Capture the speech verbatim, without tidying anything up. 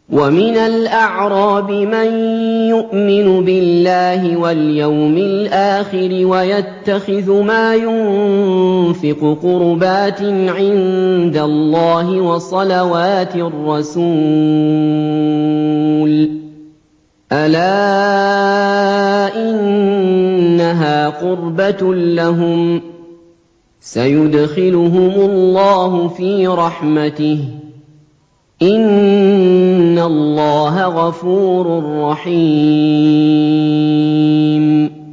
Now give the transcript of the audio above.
وَمِنَ الْأَعْرَابِ مَن يُؤْمِنُ بِاللَّهِ وَالْيَوْمِ الْآخِرِ وَيَتَّخِذُ مَا يُنفِقُ قُرُبَاتٍ عِندَ اللَّهِ وَصَلَوَاتِ الرَّسُولِ ۚ أَلَا إِنَّهَا قُرْبَةٌ لَّهُمْ ۚ سَيُدْخِلُهُمُ اللَّهُ فِي رَحْمَتِهِ ۗ إِنَّ اللَّهَ غَفُورٌ رَّحِيمٌ